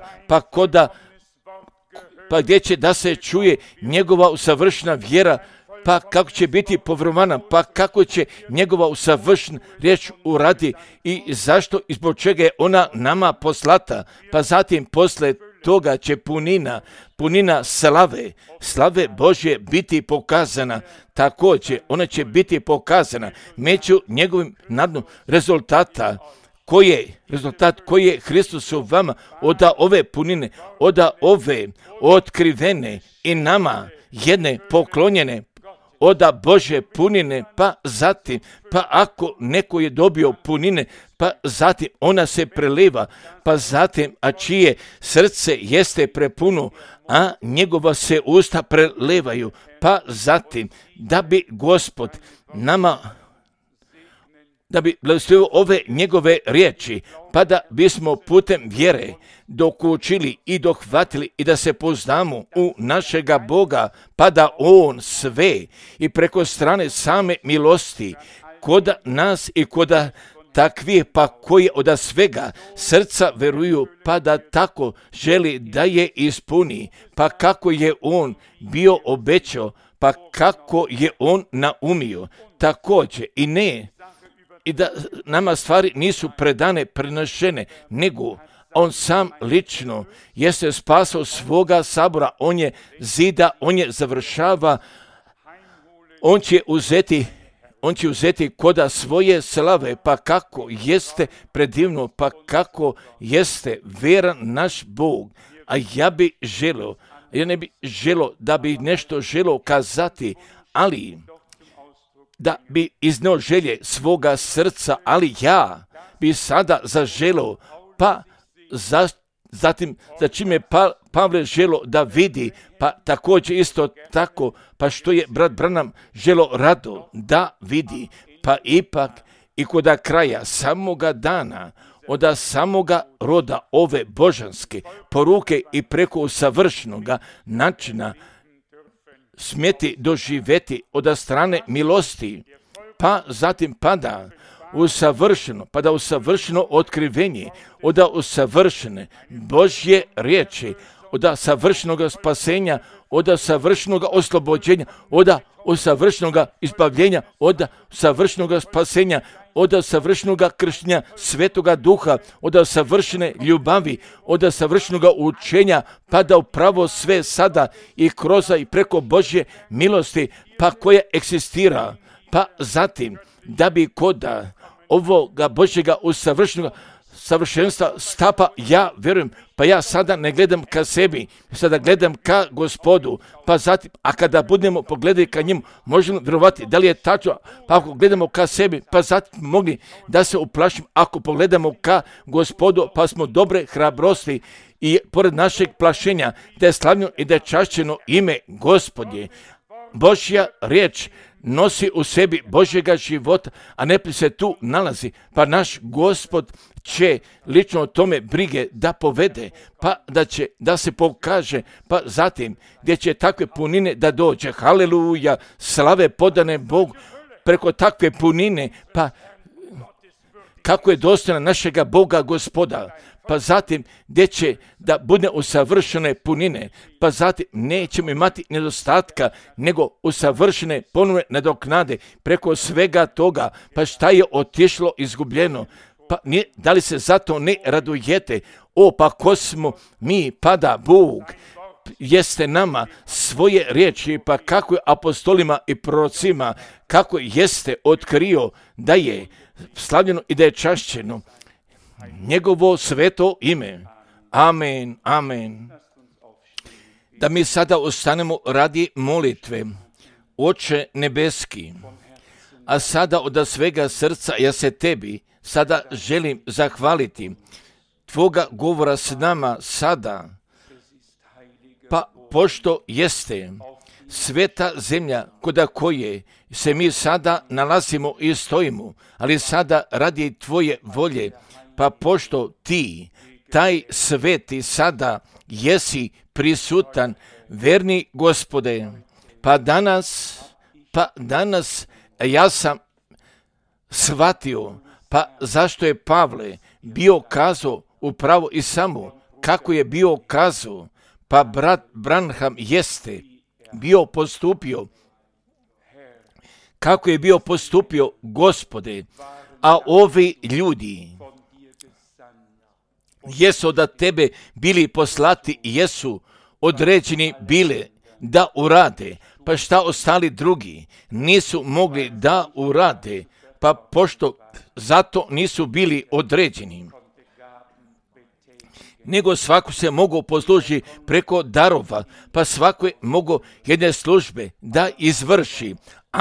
[SPEAKER 1] pa gdje će da se čuje njegova usavršena vjera, pa kako će biti povjerovana, pa kako će njegova usavršena riječ uradi i zašto i zbog čega je ona nama poslata, pa zatim posle toga će punina slave Božje biti pokazana, također ona će biti pokazana među njegovim nadnom rezultat koji je Hristos u vama od ove punine, od ove otkrivene i nama jedne poklonjene od Božje punine, pa zatim, pa ako neko je dobio punine, pa zatim ona se preliva, pa zatim, a čije srce jeste prepuno, a njegova se usta prelevaju, pa zatim, da bi Gospod nama da bi blagoslovio ove njegove riječi, pa da bismo putem vjere dokučili i dohvatili i da se poznamo u našega Boga, pa da On sve i preko strane same milosti kod nas i kod takvih, pa koji od svega srca veruju, pa da tako želi da je ispuni, pa kako je On bio obećao, pa kako je On naumio, također i da nama stvari nisu prenašene, nego on sam lično jeste spasao svoga sabora, on je zida, on je završava, on će uzeti koda svoje slave, pa kako jeste predivno, pa kako jeste veran naš Bog. A ja ne bi želio da bi nešto želio kazati, ali da bi iznio želje svoga srca, ali ja bi sada zaželio, pa zatim za čime Pavle želio da vidi, pa također isto tako, pa što je brat Branham želio rado da vidi, pa ipak i kod kraja samoga dana, od samoga roda ove božanske poruke i preko savršenoga načina smjeti doživjeti od strane milosti, pa zatim pada u savršeno otkrivenje, od usavršene Božje riječi, od savršenog spasenja, od savršenog oslobođenja, od savršenog izbavljenja, od savršenog spasenja, od savršenog krštenja Svetoga Duha, od savršene ljubavi, od savršenog učenja, pa da upravo sve sada i kroz i preko Božje milosti, pa koja eksistira, pa zatim da bi kod ovoga Božjega savršenstva stapa, ja vjerujem, pa ja sada ne gledam ka sebi, sada gledam ka Gospodu, pa zatim, a kada budemo pogledati ka njemu, možemo vjerovati da li je tačno, pa ako gledamo ka sebi, pa zatim mogli da se uplašim, ako pogledamo ka Gospodu, pa smo dobre hrabrosti i pored našeg plašenja, da je slavljeno i da je čašćeno ime Gospodje. Božja riječ nosi u sebi Božjega života, a ne se tu nalazi, pa naš Gospod će lično o tome brige da povede, pa da se pokaže, pa zatim gdje će takve punine da dođe, haleluja, slave podane Bogu, preko takve punine, pa kako je dostojna našega Boga Gospoda, pa zatim gdje će da bude usavršene punine, pa zatim nećemo imati nedostatka, nego usavršene ponovne nadoknade preko svega toga, pa šta je otišlo izgubljeno, pa da li se zato ne radujete? Pa ko smo mi, pa da Bog jeste nama svoje riječi, pa kako je apostolima i prorocima, kako jeste otkrio da je slavljeno i da je čašćeno njegovo sveto ime. Amen, amen. Da mi sada ostanemo radi molitve. Oče nebeski, a sada od svega srca ja se tebi sada želim zahvaliti tvoga govora s nama sada, pa pošto jeste sveta zemlja koda koje se mi sada nalazimo i stojimo, ali sada radi tvoje volje, pa pošto ti, taj sveti sada jesi prisutan, verni Gospode, pa danas ja sam shvatio, pa zašto je Pavle bio kazao upravo i samo kako je bio kazao, pa brat Branham jeste bio postupio, kako je bio postupio, Gospode, a ovi ljudi jesu od tebe bili poslati, jesu određeni bile da urade, pa šta ostali drugi nisu mogli da urade, pa pošto zato nisu bili određeni, nego svako se mogu poslužiti preko darova, pa svako je mogu jedne službe da izvrši,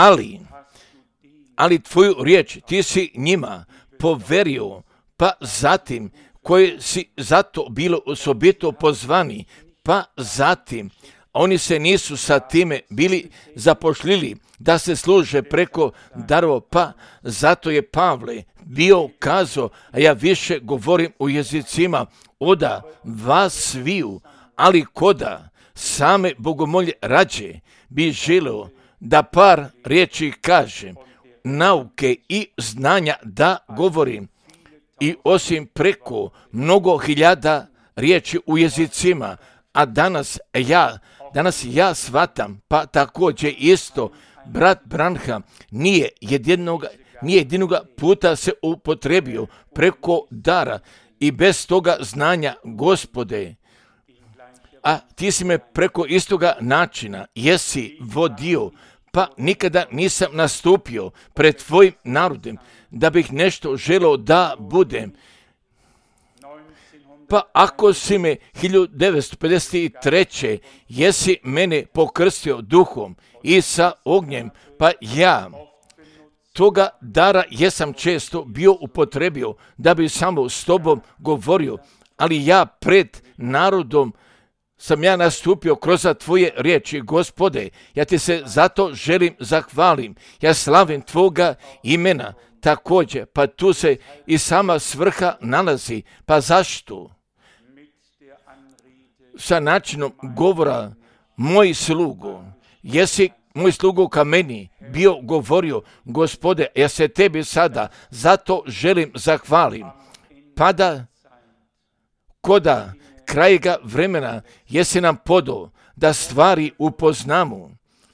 [SPEAKER 1] ali tvoju riječ ti si njima poverio, pa zatim koji si zato bilo osobito pozvani, pa zatim oni se nisu sa time bili zapošljili da se služe preko darova, pa zato je Pavle bio kazao, a ja više govorim u jezicima oda vas sviju, ali koda same bogomolje rađe bi želeo da par riječi kažem, nauke i znanja da govorim, i osim preko mnogo hiljada riječi u jezicima, a danas ja shvatam, pa također isto brat Branham nije jedinoga puta se upotrebio preko dara i bez toga znanja, Gospode, a ti si me preko istoga načina jesi vodio, pa nikada nisam nastupio pred tvojim narodem da bih nešto želeo da budem. Pa ako si me 1953. jesi mene pokrstio duhom i sa ognjem, pa ja toga dara jesam često bio upotrebio da bi samo s tobom govorio, ali ja pred narodom sam ja nastupio kroz tvoje riječi, Gospode, ja ti se zato želim zahvalim, ja slavim tvoga imena također, pa tu se i sama svrha nalazi, pa zašto? Sa načinom govora moj slugo, jesi moj slugo ka meni bio govorio, Gospode, ja se tebi sada zato želim zahvalim, pa da koda krajega vremena jesi nam podao da stvari upoznamo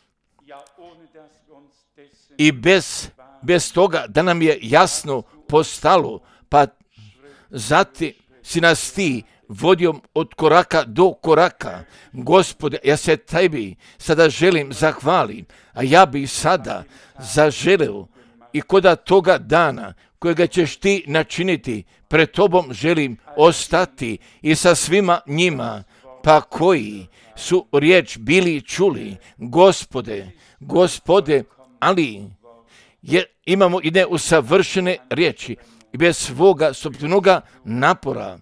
[SPEAKER 1] i bez toga da nam je jasno postalo, pa zatim si nas ti vodio od koraka do koraka. Gospode, ja se tebi sada želim zahvalim, a ja bih sada zaželeo i koda toga dana kojega ćeš ti načiniti, pred tobom želim ostati i sa svima njima, pa koji su riječ bili čuli, Gospode, ali imamo i neusavršene riječi i bez svoga sopstvenoga napora,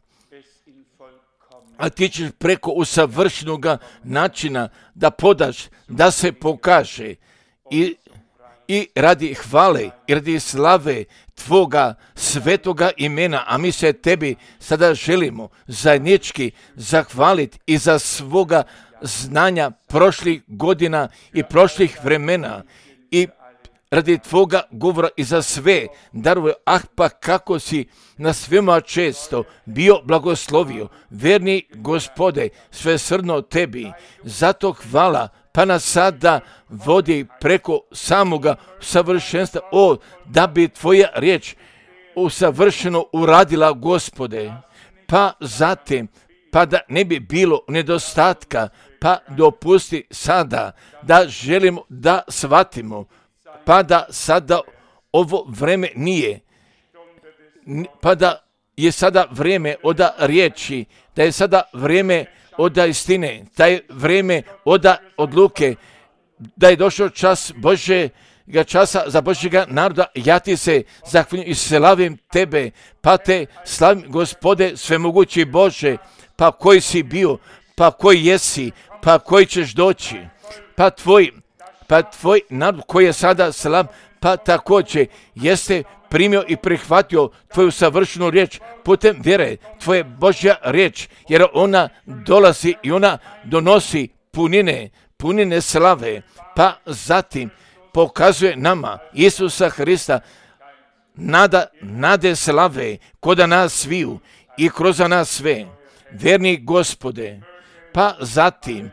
[SPEAKER 1] a ti ćeš preko usavršenog načina da podaš, da se pokaže i radi hvale i radi slave Tvoga svetoga imena, a mi se Tebi sada želimo zajednički zahvaliti i za svoga znanja prošlih godina i prošlih vremena i radi Tvoga govora i za sve darove, pa kako si na svima često bio blagoslovio, verni Gospode, svesrdno Tebi, zato hvala, pa nas sada vodi preko samoga savršenstva, da bi Tvoja riječ usavršeno uradila, Gospode, pa zatim, pa da ne bi bilo nedostatka, pa dopusti sada da želimo da shvatimo, pa da sada ovo vreme nije, pa da je sada vrijeme od riječi, da je sada vrijeme od istine, da je vrijeme od odluke, da je došao čas Božjega časa za Božjega naroda. Ja ti se zahvaljujem i slavim Tebe, pa te slavim, Gospode, svemogući Bože, pa koji si bio, pa koji jesi, pa koji ćeš doći, pa tvoj narod koji je sada slav, pa također jeste primio i prihvatio Tvoju savršenu riječ putem vjere, Tvoje Božja riječ, jer ona dolazi i ona donosi punine slave, pa zatim pokazuje nama Isusa Hrista, nade slave koda nas sviju i kroz nas sve, verni Gospode, pa zatim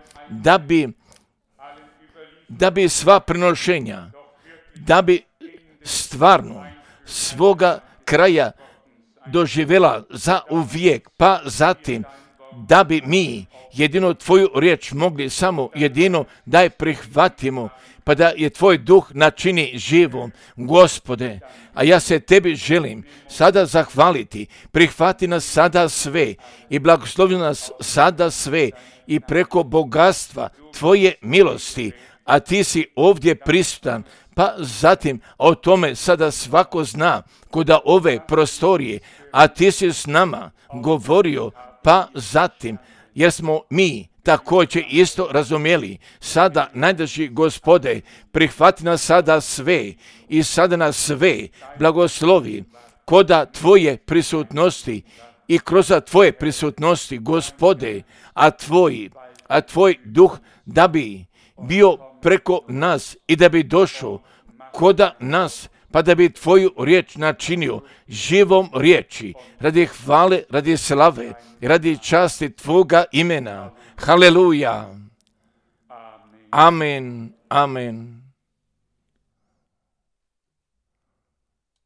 [SPEAKER 1] da bi sva prinošenja, da bi stvarno svoga kraja doživjela za uvijek, pa zatim da bi mi jedino Tvoju riječ mogli samo jedino da je prihvatimo, pa da je Tvoj duh načini živom, Gospode. A ja se Tebi želim sada zahvaliti, prihvati nas sada sve i blagoslovi nas sada sve i preko bogatstva Tvoje milosti, a Ti si ovdje prisutan, pa zatim o tome sada svako zna kuda ove prostorije, a Ti si s nama govorio, pa zatim, jer smo mi također isto razumjeli, sada najdraži Gospode, prihvati nas sada sve i sada nas sve blagoslovi koda Tvoje prisutnosti i kroz Tvoje prisutnosti, Gospode, a Tvoj duh da bi bio preko nas i da bi došao koda nas, pa da bi Tvoju riječ načinio živom riječi, radi hvale, radi slave, radi časti Tvoga imena. Haleluja. Amen. Amen.